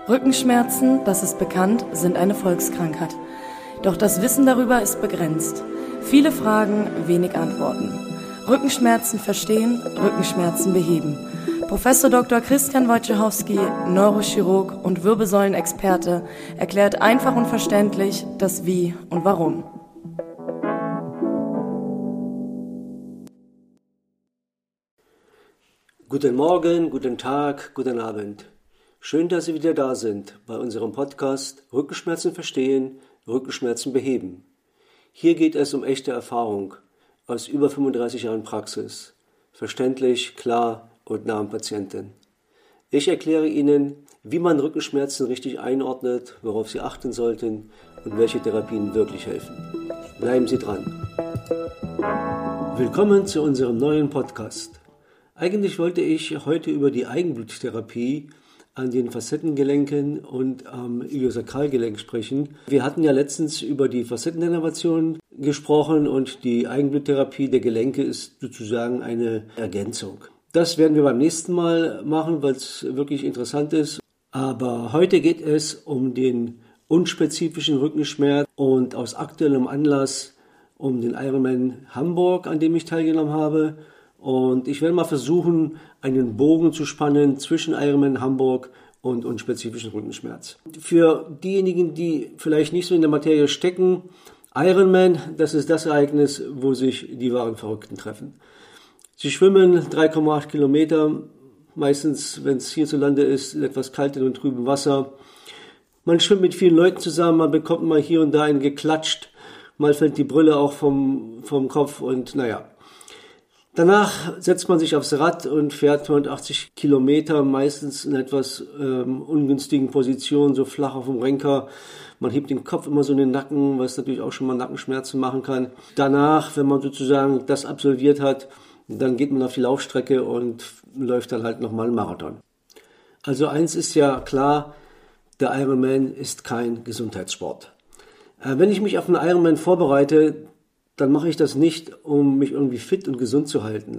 Rückenschmerzen, das ist bekannt, sind eine Volkskrankheit. Doch das Wissen darüber ist begrenzt. Viele Fragen, wenig Antworten. Rückenschmerzen verstehen, Rückenschmerzen beheben. Professor Dr. Christian Wojciechowski, Neurochirurg und Wirbelsäulenexperte, erklärt einfach und verständlich das Wie und Warum. Guten Morgen, guten Tag, guten Abend. Schön, dass Sie wieder da sind bei unserem Podcast Rückenschmerzen verstehen, Rückenschmerzen beheben. Hier geht es um echte Erfahrung aus über 35 Jahren Praxis. Verständlich, klar und nah am Patienten. Ich erkläre Ihnen, wie man Rückenschmerzen richtig einordnet, worauf Sie achten sollten und welche Therapien wirklich helfen. Bleiben Sie dran. Willkommen zu unserem neuen Podcast. Eigentlich wollte ich heute über die Eigenbluttherapie an den Facettengelenken und am Iliosakralgelenk sprechen. Wir hatten ja letztens über die Facettendenervation gesprochen und die Eigenbluttherapie der Gelenke ist sozusagen eine Ergänzung. Das werden wir beim nächsten Mal machen, weil es wirklich interessant ist. Aber heute geht es um den unspezifischen Rückenschmerz und aus aktuellem Anlass um den Ironman Hamburg, an dem ich teilgenommen habe. Und ich werde mal versuchen, einen Bogen zu spannen zwischen Ironman Hamburg und unspezifischen Rückenschmerz. Für diejenigen, die vielleicht nicht so in der Materie stecken, Ironman, das ist das Ereignis, wo sich die wahren Verrückten treffen. Sie schwimmen 3,8 Kilometer, meistens, wenn es hierzulande ist, in etwas kaltem und trübem Wasser. Man schwimmt mit vielen Leuten zusammen, man bekommt mal hier und da einen geklatscht, mal fällt die Brille auch vom Kopf und naja. Danach setzt man sich aufs Rad und fährt 180 Kilometer, meistens in etwas ungünstigen Positionen, so flach auf dem Renker. Man hebt den Kopf immer so in den Nacken, was natürlich auch schon mal Nackenschmerzen machen kann. Danach, wenn man sozusagen das absolviert hat, dann geht man auf die Laufstrecke und läuft dann halt nochmal einen Marathon. Also eins ist ja klar, der Ironman ist kein Gesundheitssport. Wenn ich mich auf einen Ironman vorbereite, dann mache ich das nicht, um mich irgendwie fit und gesund zu halten,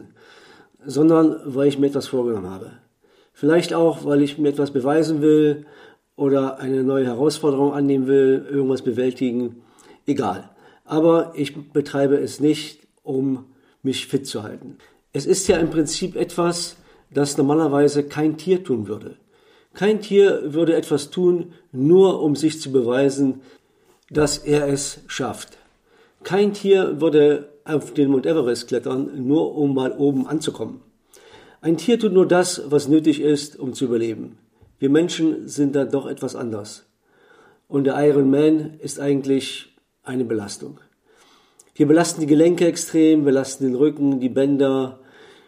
sondern weil ich mir etwas vorgenommen habe. Vielleicht auch, weil ich mir etwas beweisen will oder eine neue Herausforderung annehmen will, irgendwas bewältigen, egal. Aber ich betreibe es nicht, um mich fit zu halten. Es ist ja im Prinzip etwas, das normalerweise kein Tier tun würde. Kein Tier würde etwas tun, nur um sich zu beweisen, dass er es schafft. Kein Tier würde auf den Mount Everest klettern, nur um mal oben anzukommen. Ein Tier tut nur das, was nötig ist, um zu überleben. Wir Menschen sind da doch etwas anders. Und der Ironman ist eigentlich eine Belastung. Wir belasten die Gelenke extrem, belasten den Rücken, die Bänder.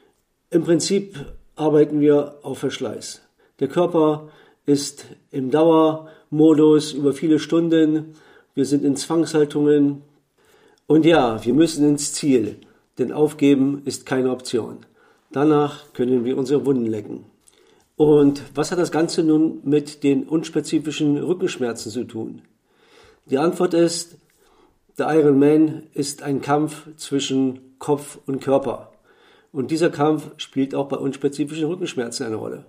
Im Prinzip arbeiten wir auf Verschleiß. Der Körper ist im Dauermodus über viele Stunden. Wir sind in Zwangshaltungen. Und ja, wir müssen ins Ziel, denn aufgeben ist keine Option. Danach können wir unsere Wunden lecken. Und was hat das Ganze nun mit den unspezifischen Rückenschmerzen zu tun? Die Antwort ist, der Ironman ist ein Kampf zwischen Kopf und Körper. Und dieser Kampf spielt auch bei unspezifischen Rückenschmerzen eine Rolle.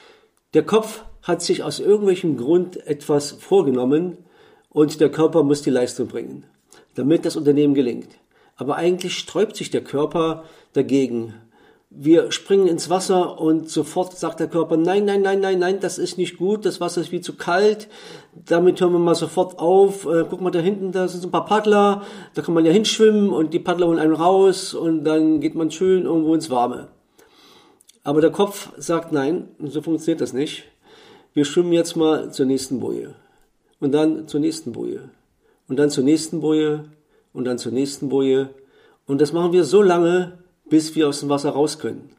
Der Kopf hat sich aus irgendwelchem Grund etwas vorgenommen und der Körper muss die Leistung bringen, damit das Unternehmen gelingt. Aber eigentlich sträubt sich der Körper dagegen. Wir springen ins Wasser und sofort sagt der Körper, nein, das ist nicht gut, das Wasser ist viel zu kalt, damit hören wir mal sofort auf. Guck mal da hinten, da sind so ein paar Paddler, da kann man ja hinschwimmen und die Paddler holen einen raus und dann geht man schön irgendwo ins Warme. Aber der Kopf sagt, nein, so funktioniert das nicht. Wir schwimmen jetzt mal zur nächsten Boje und dann zur nächsten Boje. Und dann zur nächsten Boje und dann zur nächsten Boje. Und das machen wir so lange, bis wir aus dem Wasser raus können.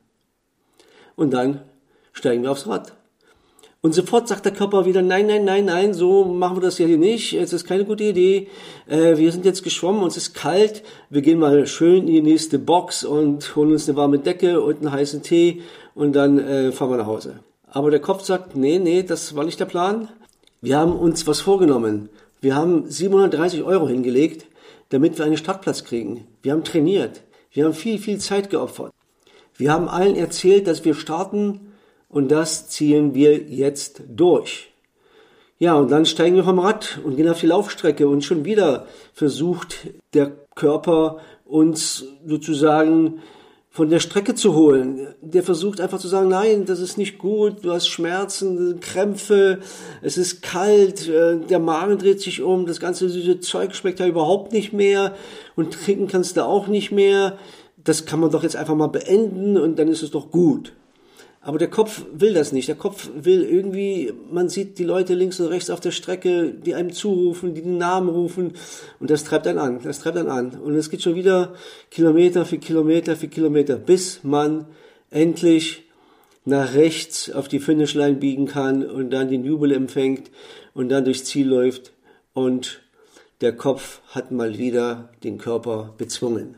Und dann steigen wir aufs Rad. Und sofort sagt der Körper wieder, nein, so machen wir das ja hier nicht. Es ist keine gute Idee. Wir sind jetzt geschwommen, uns ist kalt. Wir gehen mal schön in die nächste Box und holen uns eine warme Decke und einen heißen Tee und dann fahren wir nach Hause. Aber der Kopf sagt, nee, das war nicht der Plan. Wir haben uns was vorgenommen. Wir haben 730 € hingelegt, damit wir einen Startplatz kriegen. Wir haben trainiert. Wir haben viel Zeit geopfert. Wir haben allen erzählt, dass wir starten und das ziehen wir jetzt durch. Ja, und dann steigen wir vom Rad und gehen auf die Laufstrecke und schon wieder versucht der Körper uns sozusagen von der Strecke zu holen. Der versucht einfach zu sagen, nein, das ist nicht gut, du hast Schmerzen, Krämpfe, es ist kalt, der Magen dreht sich um, das ganze süße Zeug schmeckt ja überhaupt nicht mehr und trinken kannst du auch nicht mehr. Das kann man doch jetzt einfach mal beenden und dann ist es doch gut. Aber der Kopf will das nicht. Der Kopf will irgendwie, man sieht die Leute links und rechts auf der Strecke, die einem zurufen, die den Namen rufen und das treibt einen an. Und es geht schon wieder Kilometer für Kilometer für Kilometer, bis man endlich nach rechts auf die Finishline biegen kann und dann den Jubel empfängt und dann durchs Ziel läuft und der Kopf hat mal wieder den Körper bezwungen.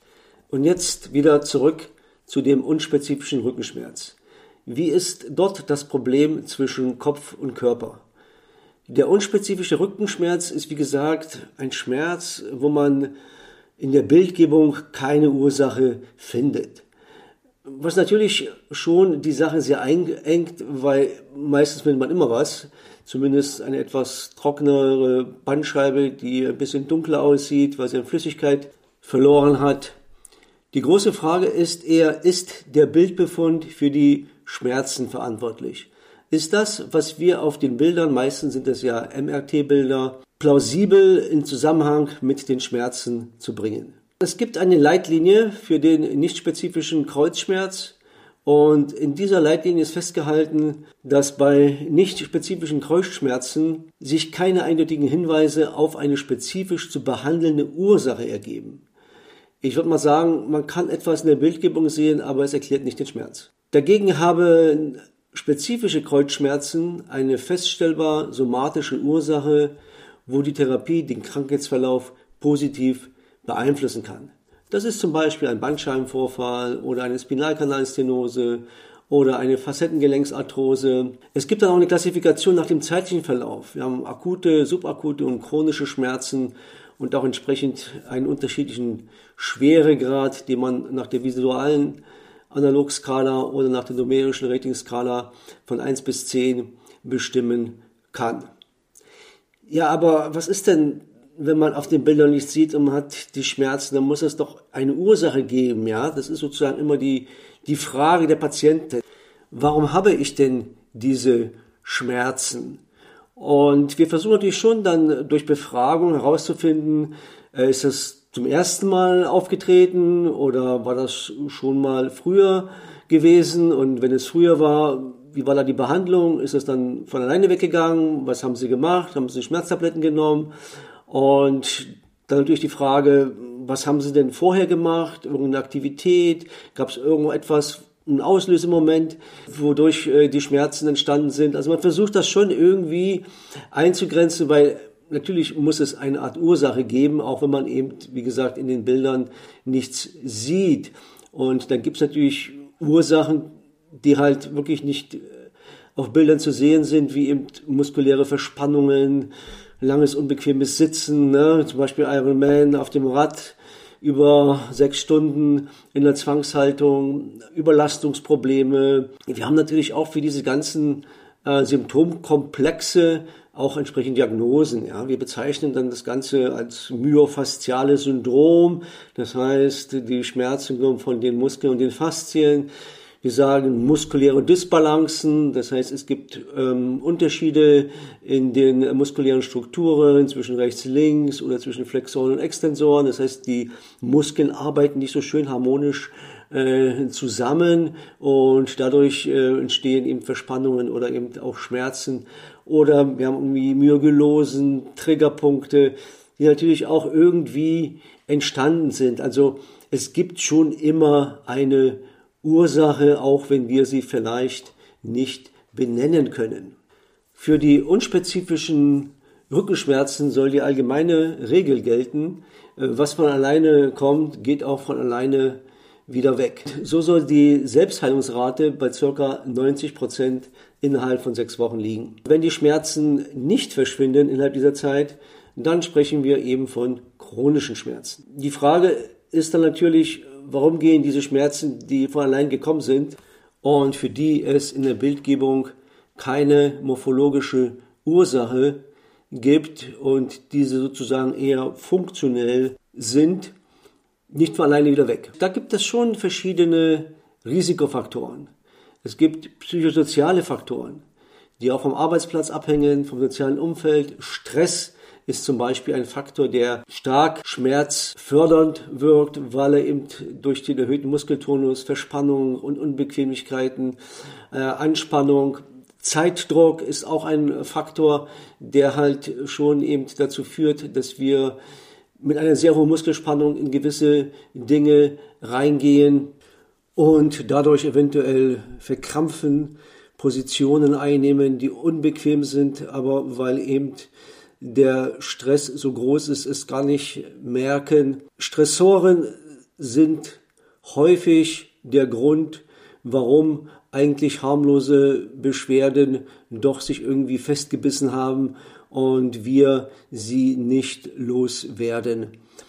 Und jetzt wieder zurück zu dem unspezifischen Rückenschmerz. Wie ist dort das Problem zwischen Kopf und Körper? Der unspezifische Rückenschmerz ist, wie gesagt, ein Schmerz, wo man in der Bildgebung keine Ursache findet. Was natürlich schon die Sache sehr einengt, weil meistens findet man immer was. Zumindest eine etwas trockenere Bandscheibe, die ein bisschen dunkler aussieht, weil sie an Flüssigkeit verloren hat. Die große Frage ist eher, ist der Bildbefund für die Schmerzen verantwortlich? Ist das, was wir auf den Bildern, meistens sind das ja MRT-Bilder, plausibel in Zusammenhang mit den Schmerzen zu bringen? Es gibt eine Leitlinie für den nicht spezifischen Kreuzschmerz und in dieser Leitlinie ist festgehalten, dass bei nicht spezifischen Kreuzschmerzen sich keine eindeutigen Hinweise auf eine spezifisch zu behandelnde Ursache ergeben. Ich würde mal sagen, man kann etwas in der Bildgebung sehen, aber es erklärt nicht den Schmerz. Dagegen haben spezifische Kreuzschmerzen eine feststellbar somatische Ursache, wo die Therapie den Krankheitsverlauf positiv beeinflussen kann. Das ist zum Beispiel ein Bandscheibenvorfall oder eine Spinalkanalstenose oder eine Facettengelenksarthrose. Es gibt dann auch eine Klassifikation nach dem zeitlichen Verlauf. Wir haben akute, subakute und chronische Schmerzen und auch entsprechend einen unterschiedlichen Schweregrad, den man nach der visualen Analogskala oder nach der numerischen Ratingskala von 1 bis 10 bestimmen kann. Ja, aber was ist denn, wenn man auf den Bildern nicht sieht und man hat die Schmerzen, dann muss es doch eine Ursache geben, ja? Das ist sozusagen immer die Frage der Patienten. Warum habe ich denn diese Schmerzen? Und wir versuchen natürlich schon dann durch Befragung herauszufinden, ist das zum ersten Mal aufgetreten oder war das schon mal früher gewesen? Und wenn es früher war, wie war da die Behandlung? Ist es dann von alleine weggegangen? Was haben Sie gemacht? Haben Sie Schmerztabletten genommen? Und dann natürlich die Frage, was haben Sie denn vorher gemacht? Irgendeine Aktivität? Gab es irgendetwas, einen Auslösemoment, wodurch die Schmerzen entstanden sind? Also man versucht das schon irgendwie einzugrenzen, weil natürlich muss es eine Art Ursache geben, auch wenn man eben, wie gesagt, in den Bildern nichts sieht. Und dann gibt es natürlich Ursachen, die halt wirklich nicht auf Bildern zu sehen sind, wie eben muskuläre Verspannungen, langes, unbequemes Sitzen, ne? Zum Beispiel Iron Man auf dem Rad über 6 Stunden in der Zwangshaltung, Überlastungsprobleme. Wir haben natürlich auch für diese ganzen Symptomkomplexe auch entsprechend Diagnosen. Ja. Wir bezeichnen dann das Ganze als myofasziales Syndrom, das heißt die Schmerzsyndrom von den Muskeln und den Faszien. Wir sagen muskuläre Dysbalancen, das heißt es gibt Unterschiede in den muskulären Strukturen zwischen rechts-links oder zwischen Flexoren und Extensoren. Das heißt die Muskeln arbeiten nicht so schön harmonisch zusammen und dadurch entstehen eben Verspannungen oder eben auch Schmerzen. Oder wir haben irgendwie Myogylosen, Triggerpunkte, die natürlich auch irgendwie entstanden sind. Also es gibt schon immer eine Ursache, auch wenn wir sie vielleicht nicht benennen können. Für die unspezifischen Rückenschmerzen soll die allgemeine Regel gelten. Was von alleine kommt, geht auch von alleine wieder weg. So soll die Selbstheilungsrate bei ca. 90% innerhalb von 6 Wochen liegen. Wenn die Schmerzen nicht verschwinden innerhalb dieser Zeit, dann sprechen wir eben von chronischen Schmerzen. Die Frage ist dann natürlich, warum gehen diese Schmerzen, die von allein gekommen sind und für die es in der Bildgebung keine morphologische Ursache gibt und diese sozusagen eher funktionell sind, nicht von alleine wieder weg. Da gibt es schon verschiedene Risikofaktoren. Es gibt psychosoziale Faktoren, die auch vom Arbeitsplatz abhängen, vom sozialen Umfeld. Stress ist zum Beispiel ein Faktor, der stark schmerzfördernd wirkt, weil er eben durch den erhöhten Muskeltonus, Verspannung und Unbequemlichkeiten, Anspannung, Zeitdruck ist auch ein Faktor, der halt schon eben dazu führt, dass wir mit einer sehr hohen Muskelspannung in gewisse Dinge reingehen und dadurch eventuell verkrampfen, Positionen einnehmen, die unbequem sind, aber weil eben der Stress so groß ist, es gar nicht merken. Stressoren sind häufig der Grund, warum eigentlich harmlose Beschwerden doch sich irgendwie festgebissen haben und wir sie nicht loswerden.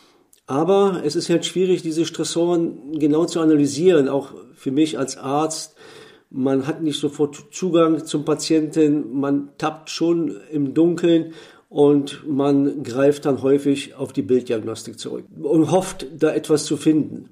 Aber es ist halt schwierig, diese Stressoren genau zu analysieren, auch für mich als Arzt. Man hat nicht sofort Zugang zum Patienten, man tappt schon im Dunkeln und man greift dann häufig auf die Bilddiagnostik zurück und hofft, da etwas zu finden.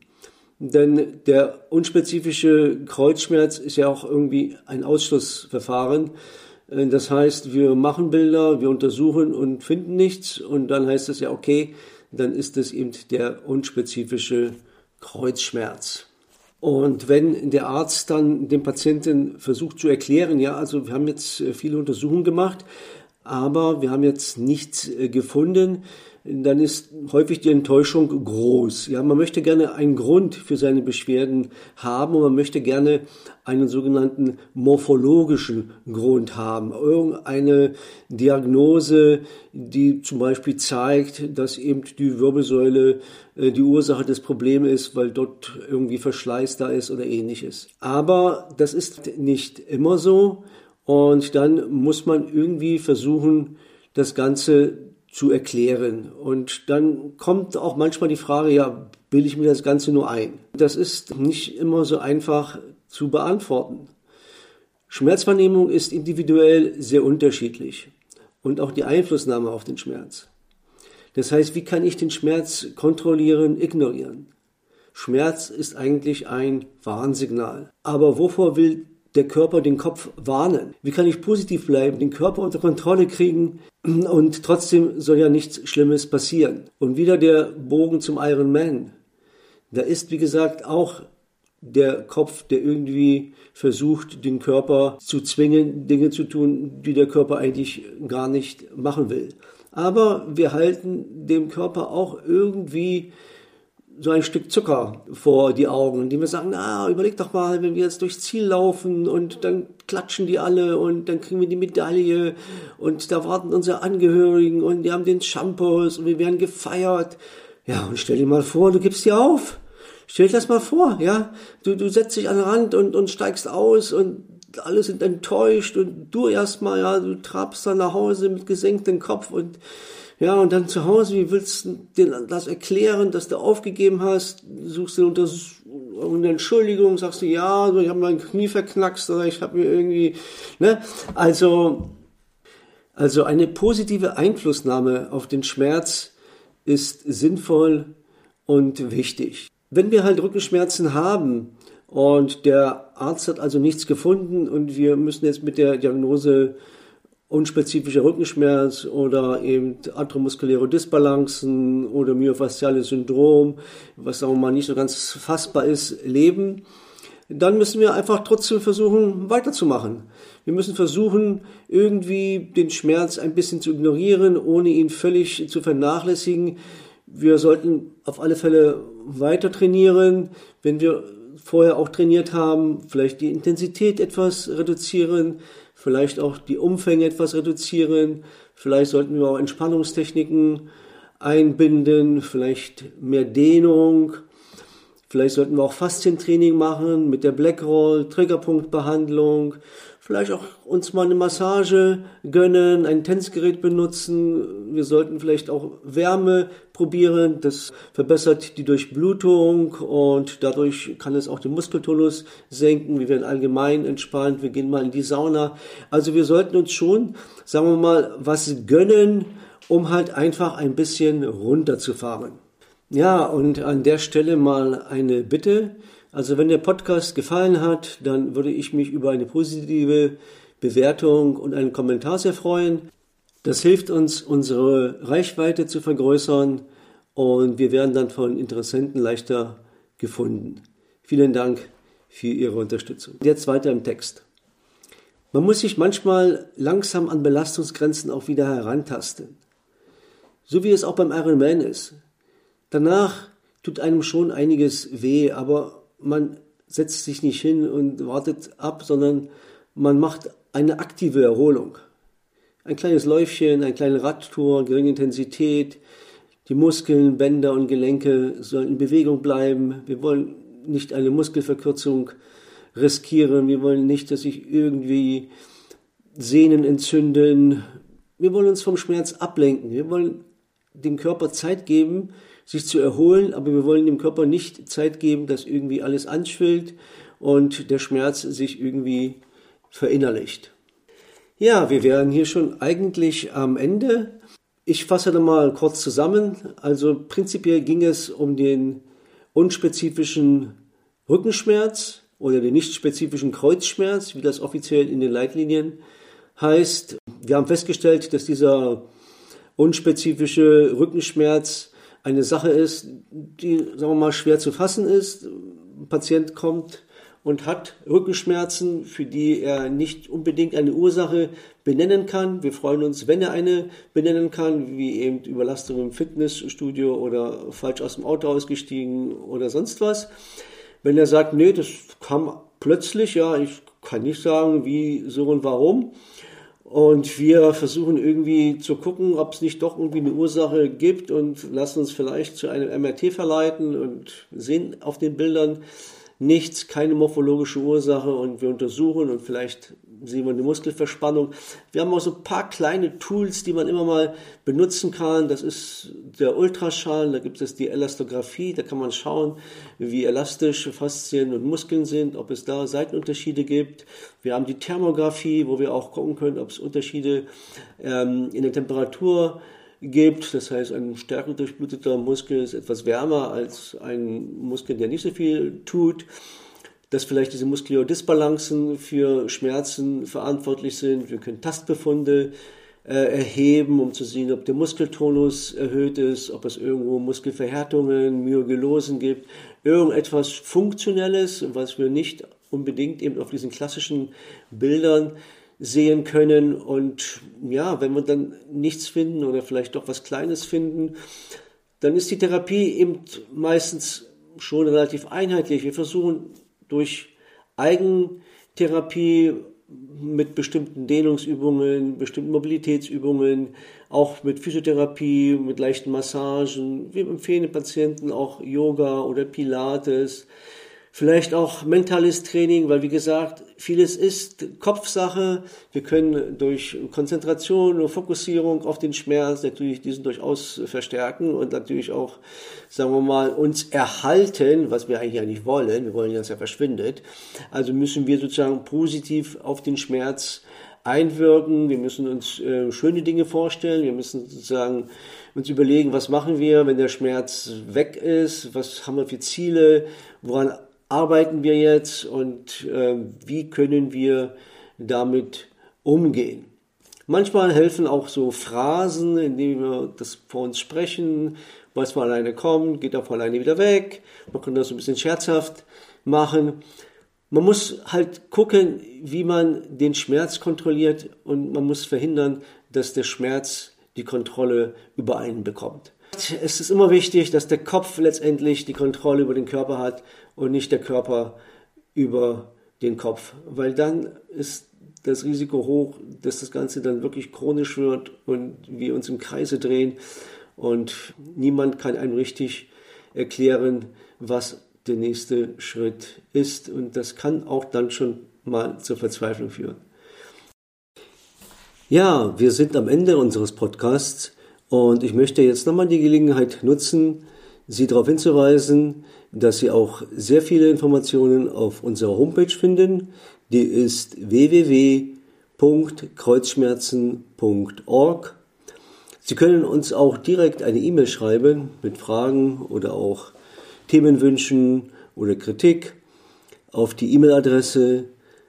Denn der unspezifische Kreuzschmerz ist ja auch irgendwie ein Ausschlussverfahren. Das heißt, wir machen Bilder, wir untersuchen und finden nichts und dann heißt es ja, okay, dann ist es eben der unspezifische Kreuzschmerz. Und wenn der Arzt dann dem Patienten versucht zu erklären, ja, also wir haben jetzt viele Untersuchungen gemacht, aber wir haben jetzt nichts gefunden, dann ist häufig die Enttäuschung groß. Ja, man möchte gerne einen Grund für seine Beschwerden haben und man möchte gerne einen sogenannten morphologischen Grund haben. Irgendeine Diagnose, die zum Beispiel zeigt, dass eben die Wirbelsäule die Ursache des Problems ist, weil dort irgendwie Verschleiß da ist oder ähnliches. Aber das ist nicht immer so und dann muss man irgendwie versuchen, das Ganze zu erklären. Und dann kommt auch manchmal die Frage, ja, bilde ich mir das Ganze nur ein? Das ist nicht immer so einfach zu beantworten. Schmerzwahrnehmung ist individuell sehr unterschiedlich und auch die Einflussnahme auf den Schmerz. Das heißt, wie kann ich den Schmerz kontrollieren, ignorieren? Schmerz ist eigentlich ein Warnsignal. Aber wovor will der Körper den Kopf warnen? Wie kann ich positiv bleiben, den Körper unter Kontrolle kriegen und trotzdem soll ja nichts Schlimmes passieren? Und wieder der Bogen zum Iron Man. Da ist, wie gesagt, auch der Kopf, der irgendwie versucht, den Körper zu zwingen, Dinge zu tun, die der Körper eigentlich gar nicht machen will. Aber wir halten dem Körper auch irgendwie so ein Stück Zucker vor die Augen, indem wir sagen, na, überleg doch mal, wenn wir jetzt durchs Ziel laufen und dann klatschen die alle und dann kriegen wir die Medaille und da warten unsere Angehörigen und die haben den Shampoos und wir werden gefeiert. Ja, und stell dir mal vor, du gibst dir auf. Stell dir das mal vor, ja. Du setzt dich an den Rand und steigst aus und alle sind enttäuscht und du erstmal, ja, du trabst dann nach Hause mit gesenktem Kopf und ja, und dann zu Hause, wie willst du dir das erklären, dass du aufgegeben hast? Suchst du eine Entschuldigung, sagst du, ja, ich habe mein Knie verknackst oder ich habe mir irgendwie, ne? Also eine positive Einflussnahme auf den Schmerz ist sinnvoll und wichtig. Wenn wir halt Rückenschmerzen haben und der Arzt hat also nichts gefunden und wir müssen jetzt mit der Diagnose unspezifischer Rückenschmerz oder eben atriomuskuläre Disbalancen oder myofasziales Syndrom, was sagen wir mal nicht so ganz fassbar ist, leben, dann müssen wir einfach trotzdem versuchen, weiterzumachen. Wir müssen versuchen, irgendwie den Schmerz ein bisschen zu ignorieren, ohne ihn völlig zu vernachlässigen. Wir sollten auf alle Fälle weiter trainieren, wenn wir vorher auch trainiert haben, vielleicht die Intensität etwas reduzieren, vielleicht auch die Umfänge etwas reduzieren, vielleicht sollten wir auch Entspannungstechniken einbinden, vielleicht mehr Dehnung, vielleicht sollten wir auch Faszientraining machen mit der Blackroll, Triggerpunktbehandlung, vielleicht auch uns mal eine Massage gönnen, ein Tanzgerät benutzen. Wir sollten vielleicht auch Wärme probieren. Das verbessert die Durchblutung und dadurch kann es auch den Muskeltonus senken. Wir werden allgemein entspannt. Wir gehen mal in die Sauna. Also wir sollten uns schon, sagen wir mal, was gönnen, um halt einfach ein bisschen runterzufahren. Ja, und an der Stelle mal eine Bitte. Also wenn der Podcast gefallen hat, dann würde ich mich über eine positive Bewertung und einen Kommentar sehr freuen. Das hilft uns, unsere Reichweite zu vergrößern und wir werden dann von Interessenten leichter gefunden. Vielen Dank für Ihre Unterstützung. Jetzt weiter im Text. Man muss sich manchmal langsam an Belastungsgrenzen auch wieder herantasten. So wie es auch beim Ironman ist. Danach tut einem schon einiges weh, aber man setzt sich nicht hin und wartet ab, sondern man macht eine aktive Erholung. Ein kleines Läufchen, eine kleine Radtour, geringe Intensität. Die Muskeln, Bänder und Gelenke sollen in Bewegung bleiben. Wir wollen nicht eine Muskelverkürzung riskieren. Wir wollen nicht, dass sich irgendwie Sehnen entzünden. Wir wollen uns vom Schmerz ablenken. Wir wollen dem Körper Zeit geben, sich zu erholen, aber wir wollen dem Körper nicht Zeit geben, dass irgendwie alles anschwillt und der Schmerz sich irgendwie verinnerlicht. Ja, wir wären hier schon eigentlich am Ende. Ich fasse dann mal kurz zusammen. Also prinzipiell ging es um den unspezifischen Rückenschmerz oder den nicht spezifischen Kreuzschmerz, wie das offiziell in den Leitlinien heißt. Wir haben festgestellt, dass dieser unspezifische Rückenschmerz eine Sache ist, die, sagen wir mal, schwer zu fassen ist. Ein Patient kommt und hat Rückenschmerzen, für die er nicht unbedingt eine Ursache benennen kann. Wir freuen uns, wenn er eine benennen kann, wie eben Überlastung im Fitnessstudio oder falsch aus dem Auto ausgestiegen oder sonst was. Wenn er sagt, nee, das kam plötzlich, ja, ich kann nicht sagen, wie, so und warum. Und wir versuchen irgendwie zu gucken, ob es nicht doch irgendwie eine Ursache gibt und lassen uns vielleicht zu einem MRT verleiten und sehen auf den Bildern nichts, keine morphologische Ursache und wir untersuchen und vielleicht sehen wir eine Muskelverspannung. Wir haben auch so ein paar kleine Tools, die man immer mal benutzen kann. Das ist der Ultraschall, da gibt es die Elastographie, da kann man schauen, wie elastisch Faszien und Muskeln sind, ob es da Seitenunterschiede gibt. Wir haben die Thermographie, wo wir auch gucken können, ob es Unterschiede in der Temperatur gibt. Das heißt, ein stärker durchbluteter Muskel ist etwas wärmer als ein Muskel, der nicht so viel tut. Dass vielleicht diese Muskulardisbalancen für Schmerzen verantwortlich sind. Wir können Tastbefunde erheben, um zu sehen, ob der Muskeltonus erhöht ist, ob es irgendwo Muskelverhärtungen, Myogelosen gibt. Irgendetwas Funktionelles, was wir nicht unbedingt eben auf diesen klassischen Bildern sehen können. Und ja, wenn wir dann nichts finden oder vielleicht doch was Kleines finden, dann ist die Therapie eben meistens schon relativ einheitlich. Wir versuchen durch Eigentherapie mit bestimmten Dehnungsübungen, bestimmten Mobilitätsübungen, auch mit Physiotherapie, mit leichten Massagen. Wir empfehlen den Patienten auch Yoga oder Pilates, vielleicht auch mentales Training, weil wie gesagt, vieles ist Kopfsache. Wir können durch Konzentration und Fokussierung auf den Schmerz natürlich diesen durchaus verstärken und natürlich auch, sagen wir mal, uns erhalten, was wir eigentlich ja nicht wollen. Wir wollen, dass er verschwindet. Also müssen wir sozusagen positiv auf den Schmerz einwirken. Wir müssen uns schöne Dinge vorstellen. Wir müssen sozusagen uns überlegen, was machen wir, wenn der Schmerz weg ist? Was haben wir für Ziele? Woran arbeiten wir jetzt und wie können wir damit umgehen? Manchmal helfen auch so Phrasen, indem wir das vor uns sprechen, was von alleine kommt, geht auch von alleine wieder weg. Man kann das so ein bisschen scherzhaft machen. Man muss halt gucken, wie man den Schmerz kontrolliert und man muss verhindern, dass der Schmerz die Kontrolle über einen bekommt. Es ist immer wichtig, dass der Kopf letztendlich die Kontrolle über den Körper hat und nicht der Körper über den Kopf, weil dann ist das Risiko hoch, dass das Ganze dann wirklich chronisch wird und wir uns im Kreise drehen und niemand kann einem richtig erklären, was der nächste Schritt ist und das kann auch dann schon mal zur Verzweiflung führen. Ja, wir sind am Ende unseres Podcasts und ich möchte jetzt nochmal die Gelegenheit nutzen, Sie darauf hinzuweisen, dass Sie auch sehr viele Informationen auf unserer Homepage finden. Die ist www.kreuzschmerzen.org. Sie können uns auch direkt eine E-Mail schreiben mit Fragen oder auch Themenwünschen oder Kritik auf die E-Mail-Adresse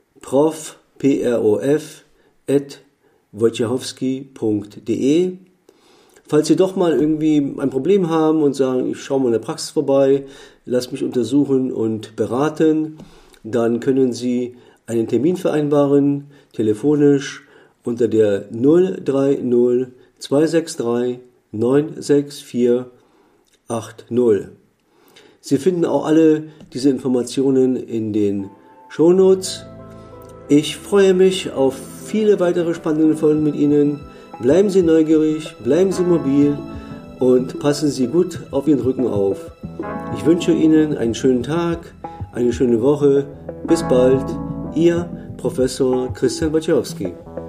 prof@wojciechowski.de. Falls Sie doch mal irgendwie ein Problem haben und sagen, ich schaue mal in der Praxis vorbei, lass mich untersuchen und beraten, dann können Sie einen Termin vereinbaren, telefonisch unter der 030 263 964 80. Sie finden auch alle diese Informationen in den Shownotes. Ich freue mich auf viele weitere spannende Folgen mit Ihnen. Bleiben Sie neugierig, bleiben Sie mobil und passen Sie gut auf Ihren Rücken auf. Ich wünsche Ihnen einen schönen Tag, eine schöne Woche. Bis bald, Ihr Professor Christian Wojciechowski.